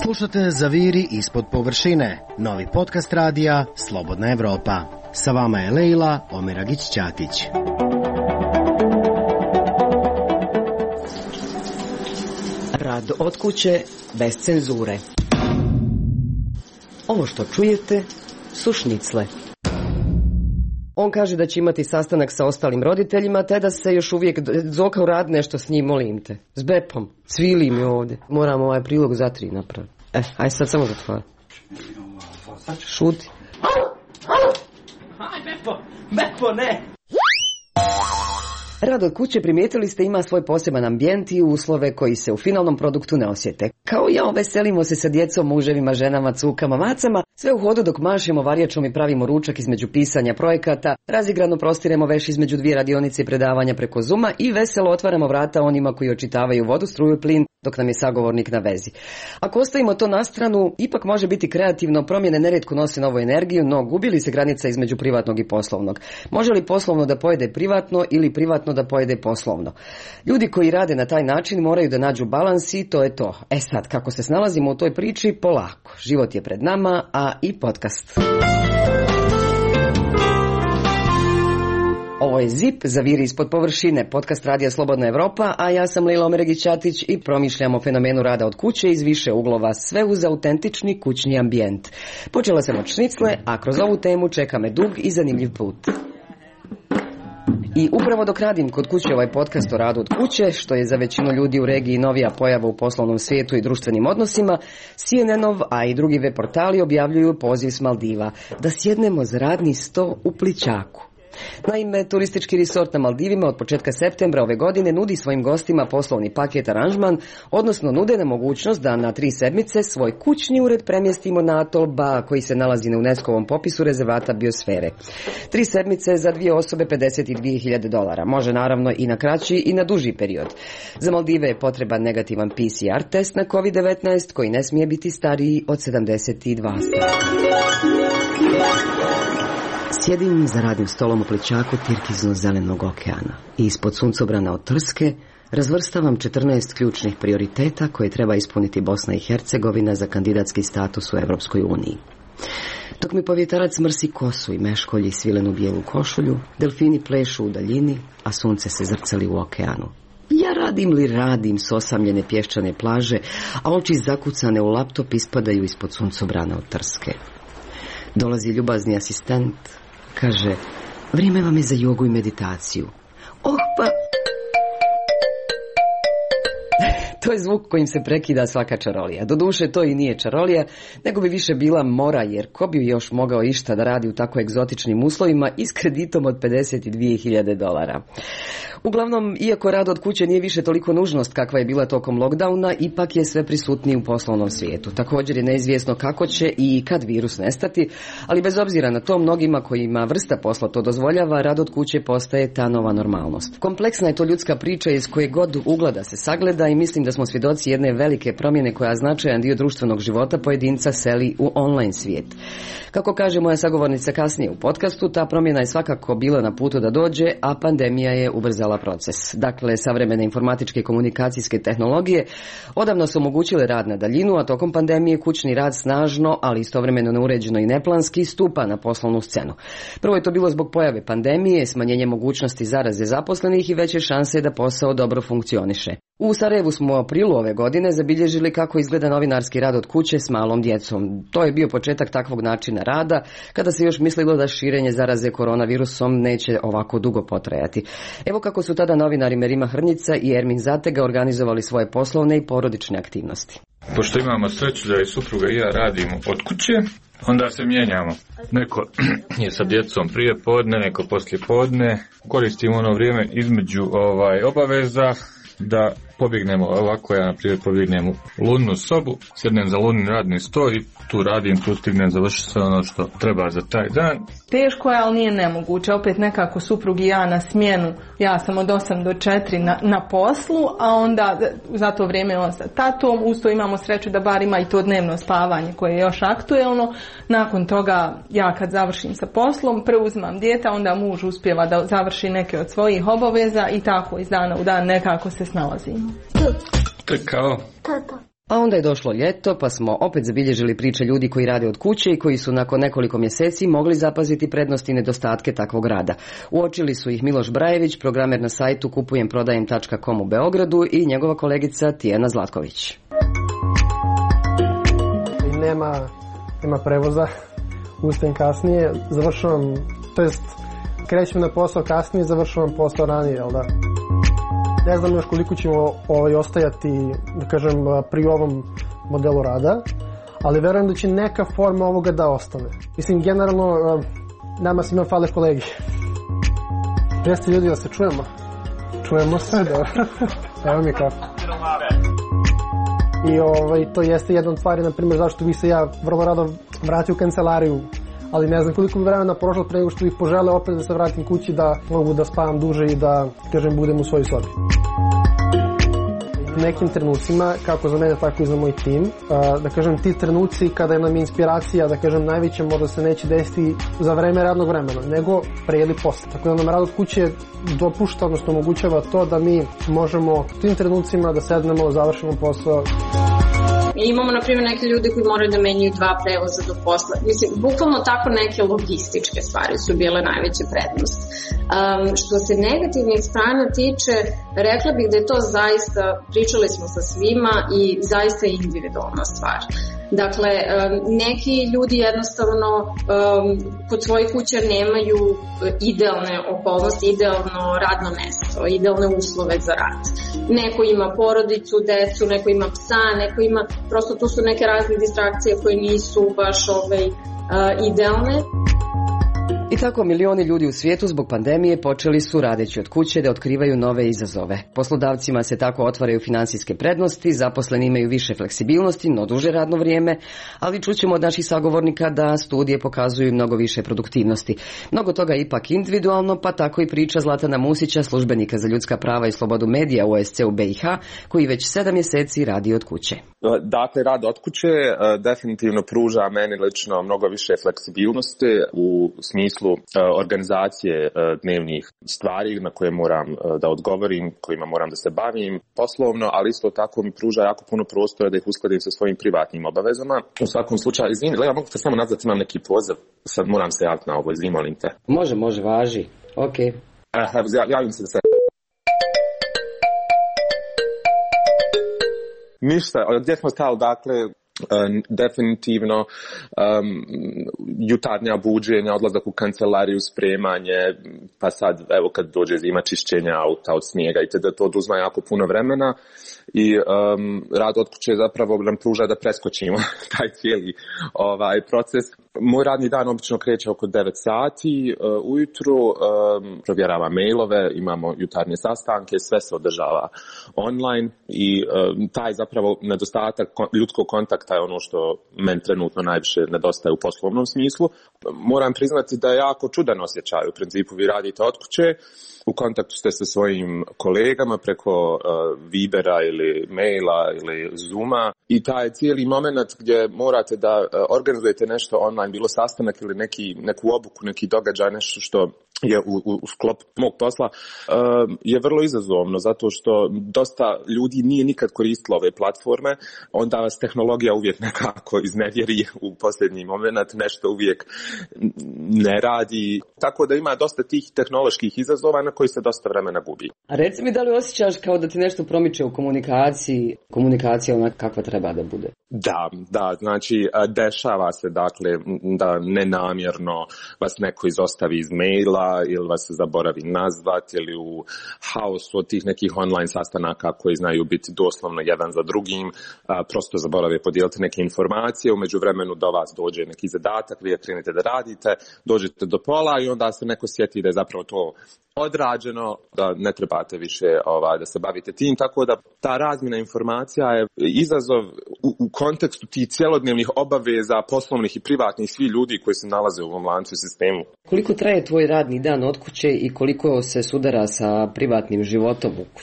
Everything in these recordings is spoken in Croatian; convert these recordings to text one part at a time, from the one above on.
Slušate Zaviri ispod površine, novi podcast radija Slobodna Evropa. Sa vama je Lejla Omeragić-Ćatić. Rad od kuće bez cenzure. Ovo što čujete su šnicle. On kaže da će imati sastanak sa ostalim roditeljima, te da se još uvijek Zoka uradi nešto s njim, molim te. S Bepom. Cvili mi ovdje. Moram ovaj prilog za 3 napraviti. Aj sad samo zatvara. Šuti. Aj Bepo, ne! Rad od kuće, primijetili ste, ima svoj poseban ambijent i uslove koji se u finalnom produktu ne osjete. Kao ja, veselimo se sa djecom, muževima, ženama, cukama, macama, sve u hodu dok mašemo varjačom i pravimo ručak između pisanja projekata, razigrano prostiremo veš između 2 radionice i predavanja preko Zuma i veselo otvaramo vrata onima koji očitavaju vodu, struju i plin, dok nam je sagovornik na vezi. Ako ostavimo to na stranu, ipak može biti kreativno, promjene nerijetko nose novu energiju, no gubi li se granica između privatnog i poslovnog? Može li poslovno da pojede privatno ili privatno da pojede poslovno? Ljudi koji rade na taj način moraju da nađu balans i to je to. Sad, kako se snalazimo u toj priči? Polako. Život je pred nama, a i podcast. Ovo je ZIP, Zaviri ispod površine, podcast radija Slobodna Evropa, a ja sam Lejla Omeragić-Ćatić i promišljam o fenomenu rada od kuće iz više uglova, sve uz autentični kućni ambijent. Počela sam od šnicle, a kroz ovu temu čeka me dug i zanimljiv put. I upravo dok radim kod kuće ovaj podcast o radu od kuće, što je za većinu ljudi u regiji novija pojava u poslovnom svijetu i društvenim odnosima, CNN-ov, a i drugi web portali objavljuju poziv s Maldiva da sjednemo za radni sto u Plićaku. Naime, turistički resort na Maldivima od početka septembra ove godine nudi svojim gostima poslovni paket aranžman, odnosno nude nam mogućnost da na 3 sedmice svoj kućni ured premjestimo na atol Ba, koji se nalazi na UNESCO-vom popisu rezervata biosfere. 3 sedmice za 2 osobe $52.000. Može naravno i na kraći i na duži period. Za Maldive je potreban negativan PCR test na COVID-19 koji ne smije biti stariji od 72 sata. Sjedim za radnim stolom u Plićaku tirkizno-zelenog okeana i ispod suncobrana od Trske razvrstavam 14 ključnih prioriteta koje treba ispuniti Bosna i Hercegovina za kandidatski status u Europskoj uniji. Dok mi povjetarac mrsi kosu i meškolji svilenu bijelu košulju, delfini plešu u daljini, a sunce se zrcali u okeanu. Ja radim s osamljene pješčane plaže, a oči zakucane u laptop ispadaju ispod suncobrana od Trske. Dolazi ljubazni asistent, kaže, vrijeme vam je za jogu i meditaciju. To je zvuk kojim se prekida svaka čarolija. Doduše, to i nije čarolija, nego bi više bila mora, jer ko bi još mogao išta da radi u tako egzotičnim uslovima i s kreditom od $52.000. Uglavnom, iako rad od kuće nije više toliko nužnost kakva je bila tokom lockdowna, ipak je sve prisutniji u poslovnom svijetu. Također je neizvjesno kako će i kad virus nestati, ali bez obzira na to, mnogima kojima vrsta posla to dozvoljava, rad od kuće postaje ta nova normalnost. Kompleksna je to ljudska priča iz koje god ugla da se sagleda i mislim da smo svjedoci jedne velike promjene koja značajan dio društvenog života pojedinca seli u online svijet. Kako kaže moja sagovornica kasnije u podcastu, ta promjena je svakako bila na putu da dođe, a pandemija je ubrzala proces. Dakle, savremene informatičke i komunikacijske tehnologije odavno su omogućile rad na daljinu, a tokom pandemije kućni rad snažno, ali istovremeno neuređeno i neplanski, stupa na poslovnu scenu. Prvo je to bilo zbog pojave pandemije, smanjenje mogućnosti zaraze zaposlenih i veće šanse da posao dobro funkcioniše. U Sarajevu smo u aprilu ove godine zabilježili kako izgleda novinarski rad od kuće s malom djecom. To je bio početak takvog načina rada, kada se još mislilo da širenje zaraze koronavirusom neće ovako dugo potrajati. Evo kako su tada novinari Merima Hrnjica i Ermin Zatega organizovali svoje poslovne i porodične aktivnosti. Pošto imamo sreću da i supruga i ja radimo od kuće, onda se mijenjamo. Neko je sa djecom prije podne, neko poslije podne. Koristimo ono vrijeme između obaveza da pobjegnemo ovako. Ja, na primjer, pobjegnem u lunnu sobu, sjednem za lunni radni sto i tu radim, tu stignem završiti sve ono što treba za taj dan. Teško je, ali nije nemoguće. Opet nekako suprug i ja na smjenu. Ja sam od 8 do 4 na poslu, a onda za to vrijeme on sa tatom. Usto imamo sreću da bar ima i to dnevno spavanje koje je još aktuelno. Nakon toga ja kad završim sa poslom preuzimam dijete, onda muž uspijeva da završi neke od svojih obaveza i tako iz dana u dan nekako se snalazimo. To je kao A onda je došlo ljeto, pa smo opet zabilježili priče ljudi koji rade od kuće i koji su nakon nekoliko mjeseci mogli zapaziti prednosti i nedostatke takvog rada. Uočili su ih Miloš Brajević, programer na sajtu kupujemprodajem.com u Beogradu, i njegova kolegica Tijana Zlatković. Nema prevoza, ustajem kasnije, završavam, to jest krećem na posao kasnije, završavam posao ranije, jel da? Ne znam još koliko ćemo ostajati, da kažem, pri ovom modelu rada, ali verujem da će neka forma ovoga da ostane. Mislim, generalno, nama svima fale kolegi. Jeste ljudi da se čujemo? Čujemo se, dobro. Evo mi kafe. I to jeste jedna od stvari, na primjer, zašto bih se ja vrlo rado vratio u kancelariju, ali ne znam koliko bi vremena prošlo pre nego što bih poželeo opet da se vratim kući, da mogu da spavam duže i da, kažem, budem u svojoj sobi. U nekim trenucima, kako za mene, tako i za moj tim, da kažem, ti trenuci kada nam je inspiracija, da kažem, najveća možda se neće desiti za vreme radnog vremena, nego pre ili posle. Tako da nam rad od kuće dopušta, odnosno omogućava to da mi možemo u tim trenucima da sednemo, završimo posao. Imamo, na primjer, neke ljude koji moraju da menjaju 2 prevoza do posla. Mislim, bukvalno tako neke logističke stvari su bile najveća prednost. Što se negativnih strana tiče, rekla bih da je to zaista, pričali smo sa svima i zaista individualna stvar. Dakle, neki ljudi jednostavno kod svojih kuća nemaju idealne okolnosti, idealno radno mesto, idealne uslove za rad. Neko ima porodicu, decu, neko ima psa, neko ima, prosto tu su neke razne distrakcije koje nisu baš idealne. I tako milioni ljudi u svijetu zbog pandemije počeli su, radeći od kuće, da otkrivaju nove izazove. Poslodavcima se tako otvaraju financijske prednosti, zaposleni imaju više fleksibilnosti, no duže radno vrijeme, ali čućemo od naših sagovornika da studije pokazuju mnogo više produktivnosti. Mnogo toga je ipak individualno, pa tako i priča Zlatana Musića, službenika za ljudska prava i slobodu medija u OSCE-u BiH, koji već 7 mjeseci radi od kuće. Dakle, rad od kuće definitivno pruža meni lično mnogo više fleksibilnosti u smislu organizacije dnevnih stvari na koje moram da odgovorim, kojima moram da se bavim poslovno, ali isto tako mi pruža jako puno prostora da ih uskladim sa svojim privatnim obavezama. U svakom slučaju, izvini, Lea, mogu te samo nazvati, imam neki poziv, sad moram se javiti na ovo, izvini, molim te. Može, važi, okej. Javim se da se... Ništa, gdje smo stali, dakle, definitivno jutarnja buđenja, odlazak u kancelariju, spremanje, pa sad, evo, kad dođe zima, čišćenja auta od snijega i da to oduzma jako puno vremena i rad od kuće zapravo nam pruža da preskočimo taj cijeli proces. Moj radni dan obično kreće oko 9 sati ujutru, provjeravam mailove, imamo jutarnje sastanke, sve se održava online i taj zapravo nedostatak ljudskog kontakta je ono što meni trenutno najviše nedostaje u poslovnom smislu. Moram priznati da je jako čudan osjećaj. U principu vi radite od kuće, u kontaktu ste sa svojim kolegama preko Vibera ili maila ili Zooma i taj cijeli moment gdje morate da organizujete nešto online, bilo sastanak ili neku obuku, neki događaj, nešto što je u sklopu mog posla, je vrlo izazovno zato što dosta ljudi nije nikad koristilo ove platforme, onda vas tehnologija uvijek nekako iznevjeri u posljednji moment, nešto uvijek ne radi, tako da ima dosta tih tehnoloških izazova na koji se dosta vremena gubi. A reci mi, da li osjećaš kao da ti nešto promiče u komunikaciji, komunikacija ona kakva treba da bude? Da, znači dešava se dakle da nenamjerno vas neko izostavi iz maila ili vas zaboravi nazvat ili u haosu od tih nekih online sastanaka koji znaju biti doslovno jedan za drugim, prosto zaborave podijeliti neke informacije, umeđu vremenu do vas dođe neki zadatak, vi krenete da radite, dođete do pola i onda se neko sjeti da je zapravo to odrađeno, da ne trebate više da se bavite tim, tako da ta razmjena informacija je izazov u kontekstu tih cjelodnevnih obaveza poslovnih i privatnih svih ljudi koji se nalaze u ovom lancu sistemu. Koliko traje tvoj radni dan od kuće i koliko se sudara sa privatnim životom u kući?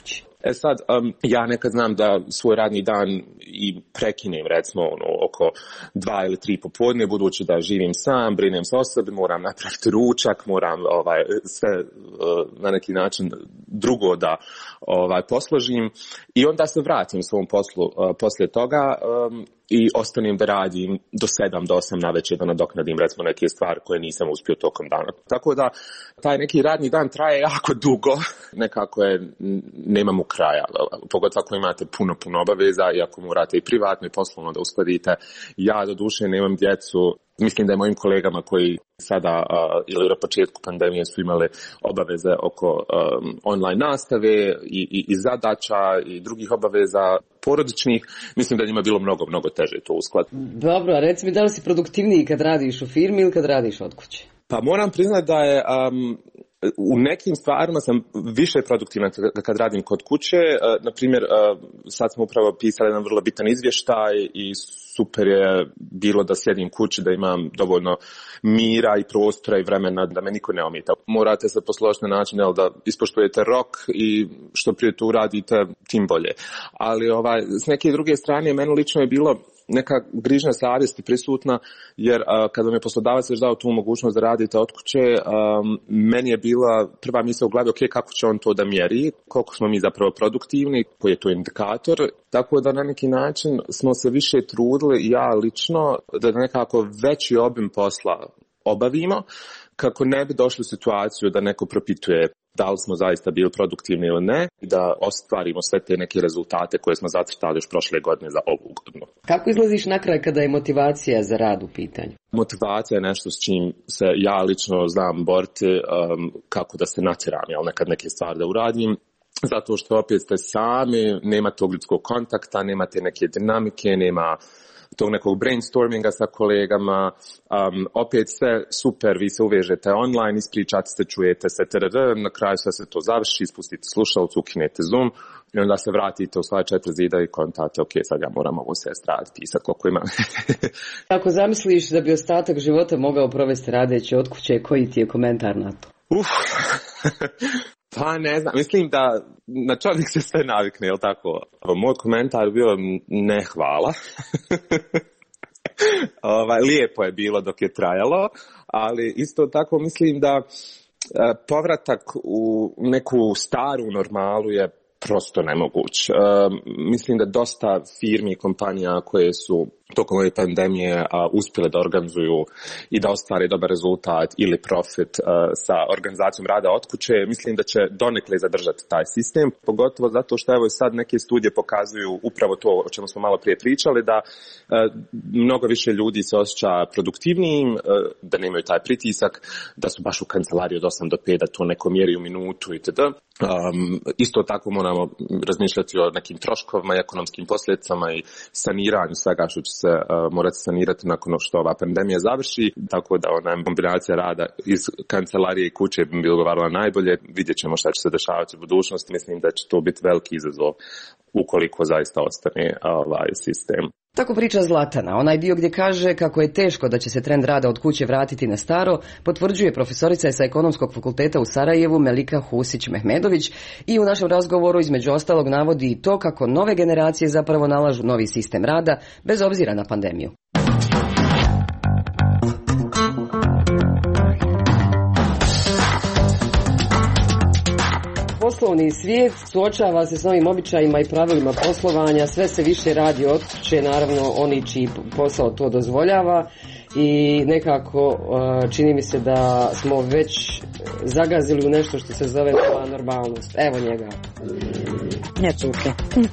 Sad, ja nekad znam da svoj radni dan i prekinem recimo oko 2 ili 3 popodne, budući da živim sam, brinem se o sebi, moram napraviti ručak, moram sve na neki način drugo da posložim i onda se vratim svom poslu poslije toga i ostanem da radim do 7 do 8 navečer da nadoknadim recimo neke stvari koje nisam uspio tokom dana. Tako da taj neki radni dan traje jako dugo, nekako nemamo kraja, pogotovo ako imate puno obaveza i ako morate i privatno i poslovno da uskladite. Ja do duše nemam djecu, mislim da je mojim kolegama koji sada ili na početku pandemije su imali obaveze oko online nastave i zadaća i drugih obaveza porodičnih, mislim da njima bilo mnogo teže to uskladiti. Dobro, a reci mi, da li si produktivniji kad radiš u firmi ili kad radiš od kuće? Pa moram priznati da je u nekim stvarima sam više produktivan kad radim kod kuće. Naprimjer, sad smo upravo pisali jedan vrlo bitan izvještaj i super je bilo da sjedim kući, da imam dovoljno mira i prostora i vremena da me niko ne ometa. Morate se posložiti na način da ispoštujete rok i što prije to uradite, tim bolje. Ali s neke druge strane, meni lično je bilo neka grižnja savjesti prisutna, jer kada mi je poslodavac već dao tu mogućnost da radite od kuće, meni je bila prva misao u glavi, kako će on to da mjeri, koliko smo mi zapravo produktivni, koji je to indikator, tako da na neki način smo se više trudili, ja lično, da nekako veći obim posla obavimo, kako ne bi došli u situaciju da neko propituje da li smo zaista bili produktivni ili ne, i da ostvarimo sve te neke rezultate koje smo zacrtali još prošle godine za ovu godinu. Kako izlaziš na kraj kada je motivacija za rad u pitanju? Motivacija je nešto s čim se ja lično znam boriti, kako da se natjeram, nekad neke stvari da uradim. Zato što opet ste sami, nema tog ljudskog kontakta, nemate neke dinamike, nema tog nekog brainstorminga sa kolegama, opet sve super, vi se uvežete online, ispričate se, čujete se, na kraju sve se to završi, spustite slušalcu, ukinete Zoom i onda se vratite u svoje 4 zida i kontate, sad ja moram ovo sve raditi, pisati koliko ima. Ako zamisliš da bi ostatak života mogao provesti radeći od kuće, koji ti je komentar na to? Pa ne znam, mislim da na čovjek se sve navikne, jel tako? Moj komentar bio ne hvala. Lijepo je bilo dok je trajalo, ali isto tako mislim da povratak u neku staru normalu je prosto nemoguć. Mislim da dosta firmi i kompanija koje su tokom ove pandemije uspjele da organizuju i da ostvare dobar rezultat ili profit sa organizacijom rada od kuće, mislim da će donekle zadržati taj sistem, pogotovo zato što evo sad neke studije pokazuju upravo to o čemu smo malo prije pričali, da mnogo više ljudi se osjeća produktivnijim, da nemaju taj pritisak, da su baš u kancelariji od 8 do 5, da to neko mjeri u minutu itd. Isto tako moramo razmišljati o nekim troškovima i ekonomskim posljedicama i saniranju svega što će se morati sanirati nakon što ova pandemija završi, tako da kombinacija rada iz kancelarije i kuće bi bilo govarala najbolje. Vidjet ćemo šta će se dešavati u budućnosti, mislim da će to biti veliki izazov ukoliko zaista ostane ovaj sistem. Tako priča Zlatana. Onaj dio gdje kaže kako je teško da će se trend rada od kuće vratiti na staro, potvrđuje profesorica sa Ekonomskog fakulteta u Sarajevu Melika Husić-Mehmedović i u našem razgovoru između ostalog navodi i to kako nove generacije zapravo nalažu novi sistem rada bez obzira na pandemiju. Poslovni svijet suočava se s novim običajima i pravilima poslovanja, sve se više radi od kuće, naravno oni čiji posao to dozvoljava i nekako čini mi se da smo već zagazili u nešto što se zove nova normalnost. Evo njega. Njačuke.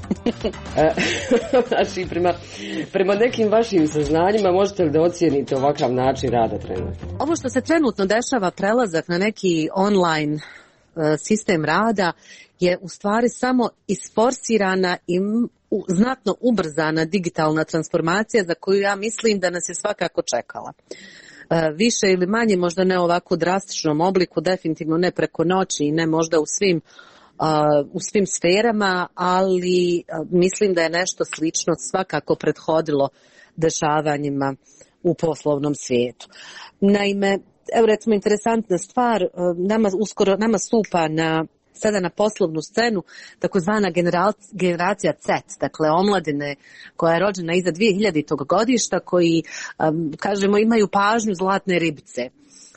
Znači, prema nekim vašim saznanjima možete li da ocijenite ovakav način rada trenutno? Ovo što se trenutno dešava, prelazak na neki online sistem rada, je u stvari samo isforsirana i znatno ubrzana digitalna transformacija za koju ja mislim da nas je svakako čekala. Više ili manje, možda ne ovako u drastičnom obliku, definitivno ne preko noći i ne možda u svim sferama, ali mislim da je nešto slično svakako prethodilo dešavanjima u poslovnom svijetu. Naime, evo recimo interesantna stvar, nama stupa na sada na poslovnu scenu takozvana generacija Z, dakle omladine koja je rođena iza 2000. godišta, koji, kažemo, imaju pažnju zlatne ribice.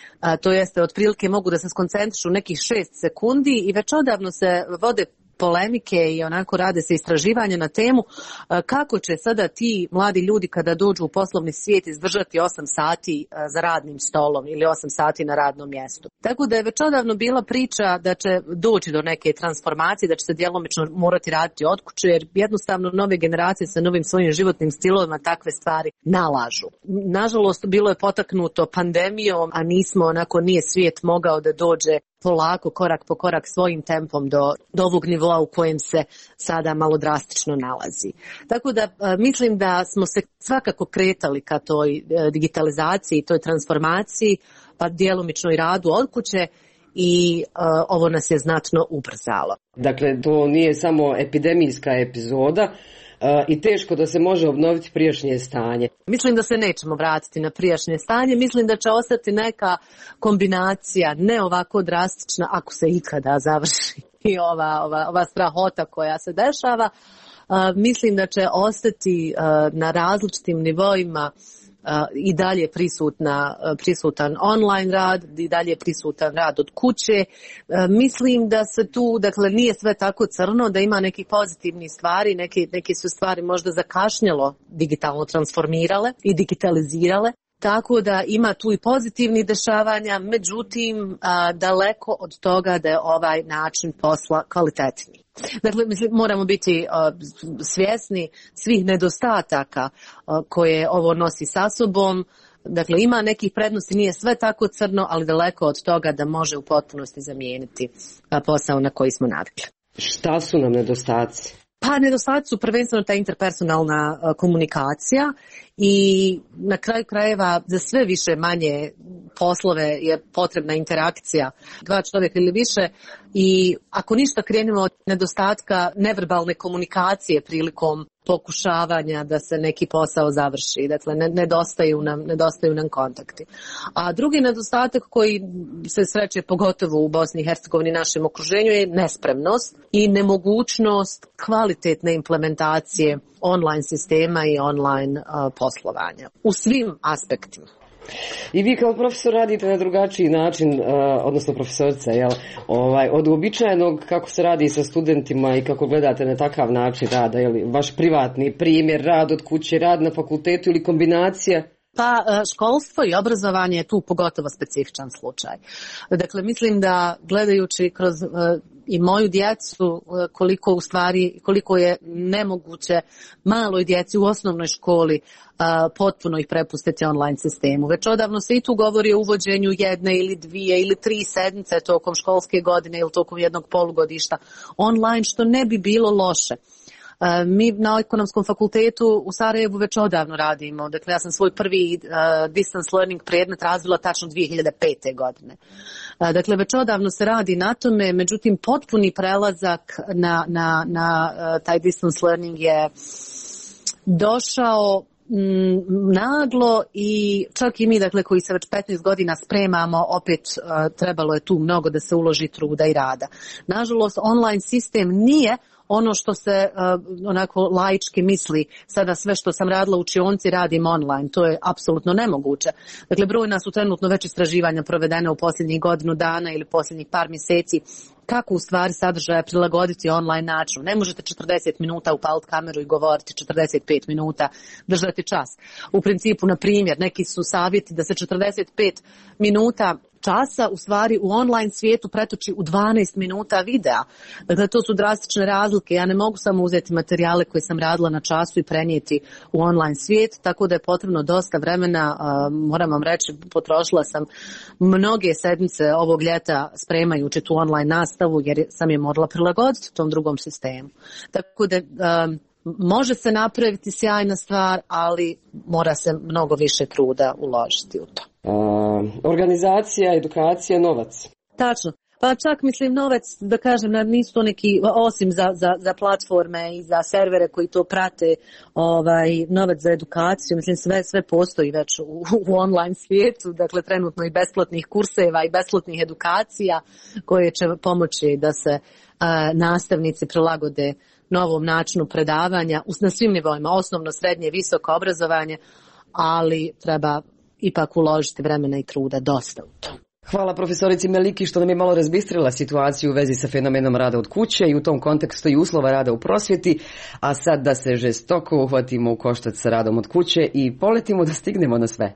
To jeste, otprilike mogu da se skoncentrišu nekih 6 sekundi i već odavno se vode polemike i onako rade se istraživanja na temu kako će sada ti mladi ljudi kada dođu u poslovni svijet izdržati 8 sati za radnim stolom ili 8 sati na radnom mjestu. Tako da je već odavno bila priča da će doći do neke transformacije, da će se djelomično morati raditi od kuće, jer jednostavno nove generacije sa novim svojim životnim stilovima takve stvari nalažu. Nažalost, bilo je potaknuto pandemijom, a nije svijet mogao da dođe polako, korak po korak, svojim tempom do ovog nivoa u kojem se sada malo drastično nalazi. Tako da mislim da smo se svakako kretali ka toj digitalizaciji, toj transformaciji, pa djelomično i radu od kuće, i ovo nas je znatno ubrzalo. Dakle, to nije samo epidemijska epizoda, i teško da se može obnoviti prijašnje stanje. Mislim da se nećemo vratiti na prijašnje stanje, mislim da će ostati neka kombinacija, ne ovako drastična, ako se ikada završi i ova strahota koja se dešava. Mislim da će ostati na različitim nivoima i dalje prisutan online rad, i dalje prisutan rad od kuće. Mislim da se tu, dakle, nije sve tako crno, da ima nekih pozitivnih stvari, neke su stvari možda zakašnjelo digitalno transformirale i digitalizirale. Tako da ima tu i pozitivnih dešavanja, međutim daleko od toga da je ovaj način posla kvalitetniji. Dakle, moramo biti svjesni svih nedostataka koje ovo nosi sa sobom. Dakle, ima nekih prednosti, nije sve tako crno, ali daleko od toga da može u potpunosti zamijeniti posao na koji smo navikli. Šta su nam nedostaci? Pa nedostaci su prvenstveno ta interpersonalna komunikacija i na kraju krajeva za sve više manje poslove je potrebna interakcija 2 čovjeka ili više, i ako ništa krenemo od nedostatka neverbalne komunikacije prilikom pokušavanja da se neki posao završi. Dakle, nedostaju nam kontakti. A drugi nedostatak koji se sreće pogotovo u Bosni i Hercegovini, našem okruženju, je nespremnost i nemogućnost kvalitetne implementacije online sistema i online poslovanja u svim aspektima. I vi kao profesor radite na drugačiji način, odnosno profesorica, od uobičajenog kako se radi sa studentima i kako gledate na takav način rada, vaš privatni primjer, rad od kuće, rad na fakultetu ili kombinacija? Pa školstvo i obrazovanje je tu pogotovo specifičan slučaj. Dakle, mislim da gledajući kroz i moju djecu koliko je nemoguće maloj djeci u osnovnoj školi potpuno ih prepustiti online sistemu. Već odavno se i tu govori o uvođenju 1 ili 2 ili 3 sedmice tokom školske godine ili tokom jednog polugodišta online, što ne bi bilo loše. Mi na Ekonomskom fakultetu u Sarajevu već odavno radimo. Dakle, ja sam svoj prvi distance learning predmet razvila tačno 2005. godine. Dakle, već odavno se radi na tome, međutim, potpuni prelazak na taj distance learning je došao naglo i čak i mi, dakle, koji se već 15 godina spremamo, opet trebalo je tu mnogo da se uloži truda i rada. Nažalost, online sistem nije ono što se onako laički misli, sada sve što sam radila u učionci radim online, to je apsolutno nemoguće. Dakle, brojna su trenutno već istraživanja provedene u posljednjih godinu dana ili posljednjih par mjeseci, kako u stvari sadržaja prilagoditi online načinu. Ne možete 40 minuta upaliti kameru i govoriti 45 minuta, držati čas. U principu, na primjer, neki su savjeti da se 45 minuta časa u stvari u online svijetu pretoči u 12 minuta videa. Dakle, to su drastične razlike. Ja ne mogu samo uzeti materijale koje sam radila na času i prenijeti u online svijet, tako da je potrebno dosta vremena. Moram vam reći, potrošila sam mnoge sedmice ovog ljeta spremajući tu online nastavu, jer sam je morala prilagoditi tom drugom sistemu. Tako da može se napraviti sjajna stvar, ali mora se mnogo više truda uložiti u to. Organizacija, edukacija, novac. Tačno. Pa čak mislim novac, da kažem, nisu to neki, osim za platforme i za servere koji to prate, novac za edukaciju, mislim sve postoji već u online svijetu, dakle trenutno i besplatnih kurseva i besplatnih edukacija koje će pomoći da se nastavnici prilagode novom načinu predavanja na svim nivoima, osnovno, srednje, visoko obrazovanje, ali treba ipak uložiti vremena i truda dosta u to. Hvala profesorici Meliki što nam je malo razbistrila situaciju u vezi sa fenomenom rada od kuće i u tom kontekstu i uslova rada u prosvjeti, a sad da se žestoko uhvatimo u koštac sa radom od kuće i poletimo da stignemo na sve.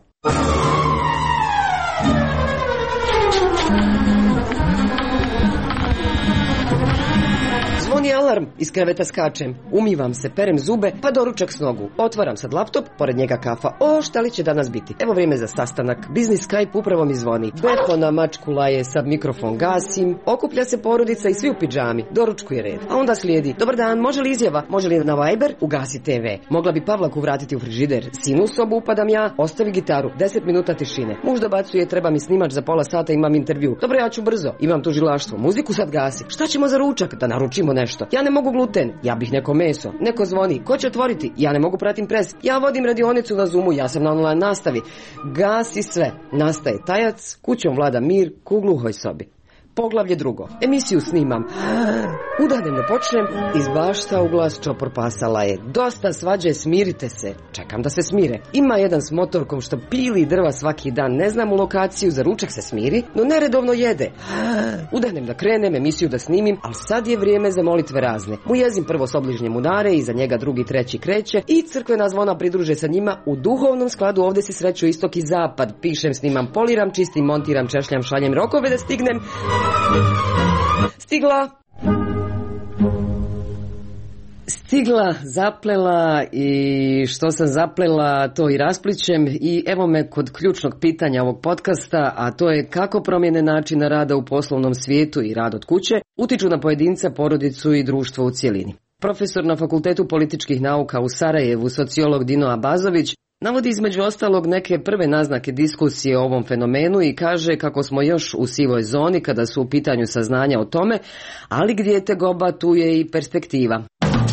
Zvoni alarm, iz kreveta skačem, umivam se, perem zube, pa doručak s nogu. Otvaram sad laptop, pored njega kafa. O, šta li će danas biti? Evo vrijeme za sastanak. Biznis Skype upravo mi zvoni. Beho na mačku laje, sad mikrofon gasim. Okuplja se porodica i svi u pidžami. Doručkuje red. A onda slijedi. Dobar dan, može li izjava? Može li na Viber? Ugasi TV. Mogla bi Pavlaku vratiti u frižider. Sinu u sobu upadam ja, ostavi gitaru. 10 minuta tišine. Muž dobacuje, treba mi snimač za pola sata, imam intervju. Dobro, ja ću brzo. Imam tužilaštvo. Muziku sad gasi. Šta ćemo za ručak? Da naručimo nešto. Ja ne mogu gluten, ja bih neko meso. Neko zvoni, ko će otvoriti? Ja ne mogu pratim pres. Ja vodim radionicu na Zoomu, ja sam na online nastavi. Gasi sve. Nastaje tajac, kućom vlada mir, ku gluhoj sobi. Poglavlje drugo. Emisiju snimam. Udahnem da počnem. Iz bašta u glas čopor pasala je. Dosta svađe, smirite se. Čekam da se smire. Ima jedan s motorkom što pili drva svaki dan. Ne znam u lokaciju, za ručak se smiri, no neredovno jede. Udahnem da krenem, emisiju da snimim, ali sad je vrijeme za molitve razne. Mu jezim prvo s obližnjem udare, iza njega drugi, treći kreće i crkvena zvona pridruže sa njima. U duhovnom skladu ovdje se sreću istok i zapad. Pišem, snimam, poliram, čistim, montiram, češljam, šaljem rokove da stignem. Stigla, zaplela i što sam zaplela to i rasplićem i evo me kod ključnog pitanja ovog podcasta, a to je kako promjene načina rada u poslovnom svijetu i rad od kuće utiču na pojedinca, porodicu i društvo u cjelini. Profesor na Fakultetu političkih nauka u Sarajevu, sociolog Dino Abazović, navodi između ostalog neke prve naznake diskusije o ovom fenomenu i kaže kako smo još u sivoj zoni kada su u pitanju saznanja o tome, ali gdje je tegoba, tu je i perspektiva.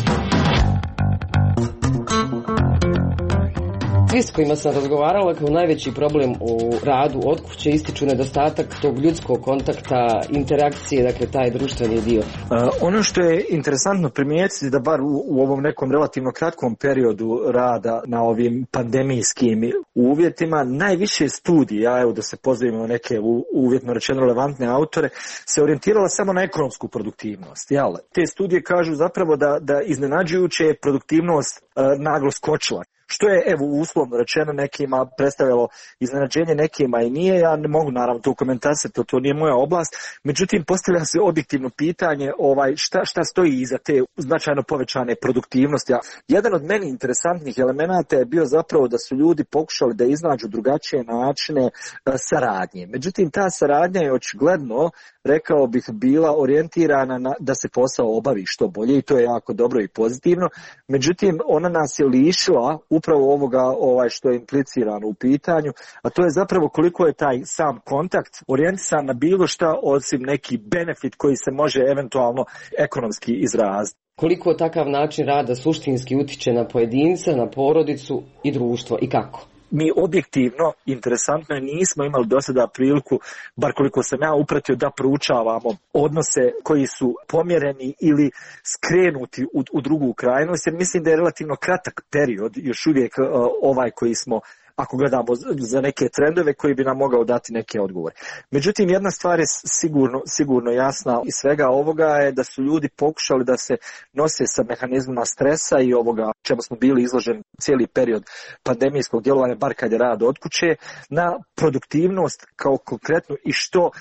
Svi s kojima sam razgovarala kao najveći problem u radu od kuće ističu nedostatak tog ljudskog kontakta, interakcije, dakle taj društveni dio. Ono što je interesantno primijetiti da bar u ovom nekom relativno kratkom periodu rada na ovim pandemijskim uvjetima, najviše studija, evo da se pozivimo neke uvjetno rečeno relevantne autore, se orijentirala samo na ekonomsku produktivnost. Jel? Te studije kažu zapravo da iznenađujuće je produktivnost naglo skočila. Što je, evo, uslovno rečeno nekima predstavljalo iznenađenje, nekima i nije. Ja ne mogu naravno to komentarisati, to nije moja oblast. Međutim, postavlja se objektivno pitanje šta stoji iza te značajno povećane produktivnosti. Jedan od meni interesantnih elemenata je bio zapravo da su ljudi pokušali da iznađu drugačije načine saradnje. Međutim, ta saradnja je očigledno, rekao bih, bila orijentirana da se posao obavi što bolje i to je jako dobro i pozitivno. Međutim, ona nas je lišila upravo ovoga što je implicirano u pitanju, a to je zapravo koliko je taj sam kontakt orijentisan na bilo šta osim neki benefit koji se može eventualno ekonomski izraziti. Koliko takav način rada suštinski utiče na pojedinca, na porodicu i društvo i kako? Mi objektivno, interesantno je, nismo imali do sada priliku, bar koliko sam ja upratio, da proučavamo odnose koji su pomjereni ili skrenuti u drugu krajnost, jer mislim da je relativno kratak period još uvijek ovaj koji smo, ako gledamo za neke trendove, koji bi nam mogao dati neke odgovore. Međutim, jedna stvar je sigurno jasna iz svega ovoga je da su ljudi pokušali da se nose sa mehanizmima stresa i ovoga čemu smo bili izloženi cijeli period pandemijskog djelovanja, bar kad je rad od kuće, na produktivnost kao konkretnu i što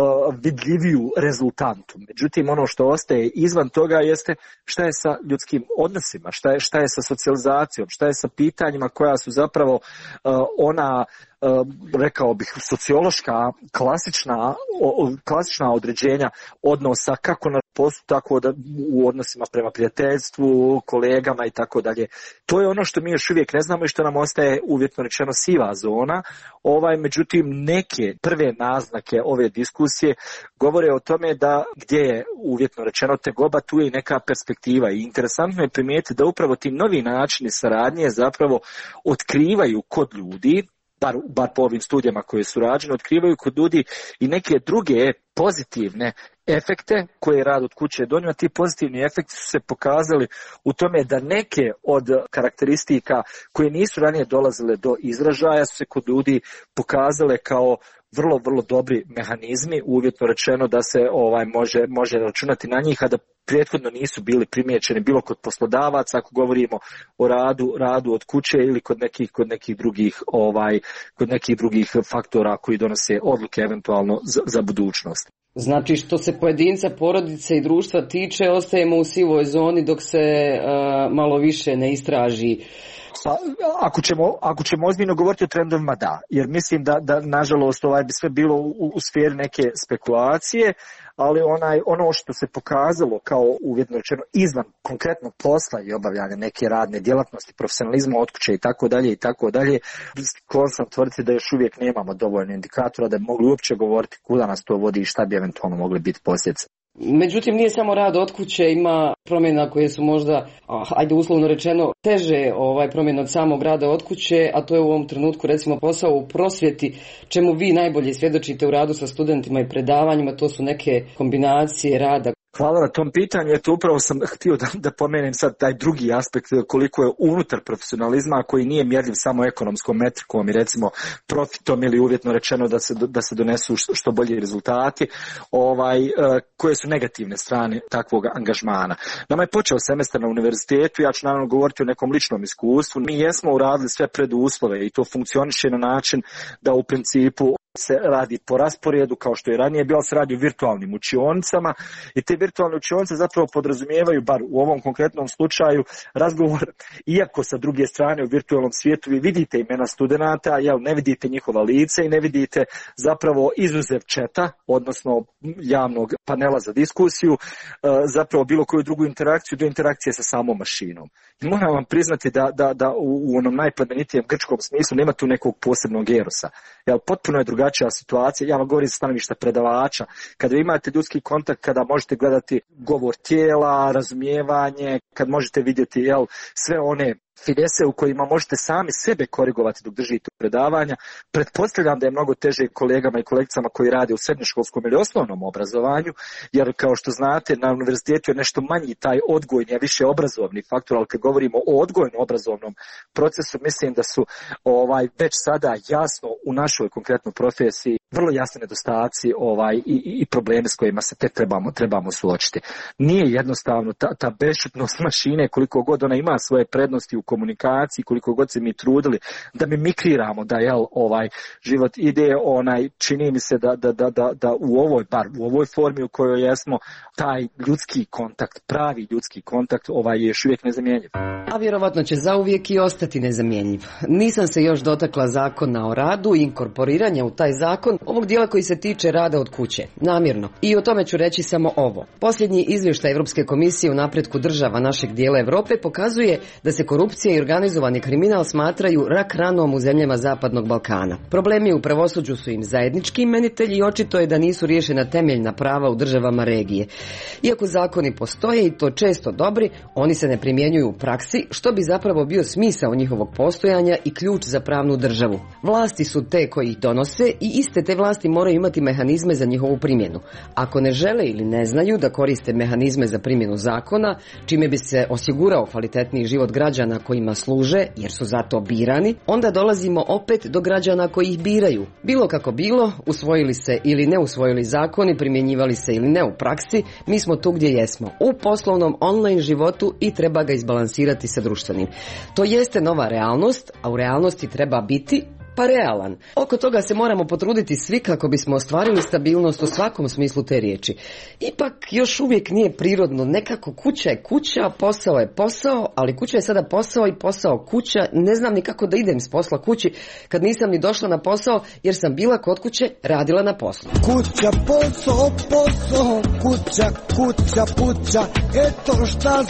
vidljiviju rezultantu. Međutim, ono što ostaje izvan toga jeste šta je sa ljudskim odnosima, šta je sa socijalizacijom, šta je sa pitanjima koja su zapravo ona, rekao bih, sociološka, klasična određenja odnosa kako na poslu, tako da u odnosima prema prijateljstvu, kolegama i tako dalje. To je ono što mi još uvijek ne znamo i što nam ostaje uvjetno rečeno siva zona. Međutim, neke prve naznake ove diskusije govore o tome da gdje je uvjetno rečeno tegoba, tu je i neka perspektiva. I interesantno je primijetiti da upravo ti novi načini saradnje zapravo otkrivaju kod ljudi, bar po ovim studijama koje su rađene, otkrivaju kod ljudi i neke druge pozitivne efekte koje je rad od kuće donio. Ti pozitivni efekti su se pokazali u tome da neke od karakteristika koje nisu ranije dolazile do izražaja su se kod ljudi pokazale kao vrlo, vrlo dobri mehanizmi, uvjetno rečeno da se može računati na njih, a da prethodno nisu bili primijećeni bilo kod poslodavaca, ako govorimo o radu od kuće ili kod nekih drugih faktora koji donose odluke eventualno za budućnost. Znači, što se pojedinca, porodice i društva tiče, ostajemo u sivoj zoni dok se malo više ne istraži. Ako ćemo ozbiljno govoriti o trendovima, da. Jer mislim da nažalost bi sve bilo u sferi neke spekulacije, ali ono što se pokazalo kao uvjetno rečeno izvan konkretnog posla i obavljanja neke radne djelatnosti, profesionalizma od kuće i tako dalje, sklon sam tvrditi da još uvijek nemamo dovoljno indikatora da bi mogli uopće govoriti kuda nas to vodi i šta bi eventualno mogli biti posljedice. Međutim, nije samo rad od kuće, ima promjena koje su možda, ajde uslovno rečeno, teže promjena od samog rada od kuće, a to je u ovom trenutku recimo posao u prosvjeti, čemu vi najbolje svjedočite u radu sa studentima i predavanjima, to su neke kombinacije rada. Hvala na tom pitanju. Eto, upravo sam htio da pomenem sad taj drugi aspekt koliko je unutar profesionalizma koji nije mjerljiv samo ekonomskom metrikom i recimo profitom ili uvjetno rečeno da se donesu što bolji rezultati, koje su negativne strane takvog angažmana. Nama je počeo semestar na univerzitetu, ja ću naravno govoriti o nekom ličnom iskustvu. Mi jesmo uradili sve preduslove i to funkcioniše na način da u principu se radi po rasporedu kao što je ranije bilo, se radi o virtualnim učionicama i te virtualne učionice zapravo podrazumijevaju, bar u ovom konkretnom slučaju, razgovor, iako sa druge strane u virtualnom svijetu vi vidite imena studenata, ne vidite njihova lice i ne vidite zapravo izuzev četa, odnosno javnog panela za diskusiju, zapravo bilo koju drugu interakciju do interakcije sa samom mašinom. I moram vam priznati da u onom najplemenitijem grčkom smislu nema tu nekog posebnog erosa. Potpuno je drugačija situacija. Ja vam govorim sa stanovišta predavača. Kada imate ljudski kontakt, kada možete gledati govor tijela, razumijevanje, kad možete vidjeti sve one finese u kojima možete sami sebe korigovati dok držite predavanja, pretpostavljam da je mnogo teže kolegama i kolegicama koji rade u srednjoškolskom ili osnovnom obrazovanju, jer kao što znate na univerzitetu je nešto manji taj odgojni, a više obrazovni faktor, ali kad govorimo o odgojno-obrazovnom procesu, mislim da su već sada jasno u našoj konkretnoj profesiji vrlo jasne nedostaci i problemi s kojima se te trebamo suočiti. Nije jednostavno ta bešćutnost mašine, koliko god ona ima svoje prednosti u komunikaciji, koliko god se mi trudili da mimikriramo da život ide, čini mi se da u ovoj formi u kojoj jesmo, taj ljudski kontakt, pravi ljudski kontakt je još uvijek nezamjenjiv. A vjerovatno će zauvijek i ostati nezamjenjiv. Nisam se još dotakla zakona o radu i inkorporiranja u taj zakon ovog dijela koji se tiče rada od kuće, namjerno. I o tome ću reći samo ovo. Posljednji izvještaj Europske komisije u napretku država našeg dijela Europe pokazuje da se korupcija i organizovani kriminal smatraju rak ranom u zemljama Zapadnog Balkana. Problemi u pravosuđu su im zajednički imenitelji i očito je da nisu riješena temeljna prava u državama regije. Iako zakoni postoje i to često dobri, oni se ne primjenjuju u praksi, što bi zapravo bio smisao njihovog postojanja i ključ za pravnu državu. Vlasti su te koji ih donose i iste te vlasti moraju imati mehanizme za njihovu primjenu. Ako ne žele ili ne znaju da koriste mehanizme za primjenu zakona, čime bi se osigurao kvalitetniji život građana kojima služe, jer su zato birani, onda dolazimo opet do građana koji ih biraju. Bilo kako bilo, usvojili se ili ne usvojili zakoni, primjenjivali se ili ne u praksi, mi smo tu gdje jesmo, u poslovnom online životu i treba ga izbalansirati sa društvenim. To jeste nova realnost, a u realnosti treba biti realan. Oko toga se moramo potruditi svi kako bismo ostvarili stabilnost u svakom smislu te riječi. Ipak još uvijek nije prirodno, nekako kuća je kuća, posao je posao, ali kuća je sada posao i posao kuća. Ne znam ni kako da idem s posla kući kad nisam ni došla na posao jer sam bila kod kuće, radila na poslu. Kuća, posao, posao, kuća, puća, eto šta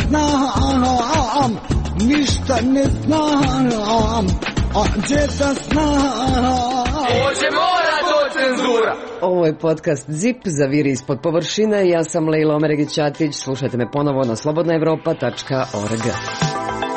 znam, ništa ne znam. A gdje da znam? Može mora doći cenzura. Ovo je podcast ZIP, Zaviri ispod površine. Ja sam Lejla Omeregić-Ćatić. Slušajte me ponovo na slobodnaevropa.org.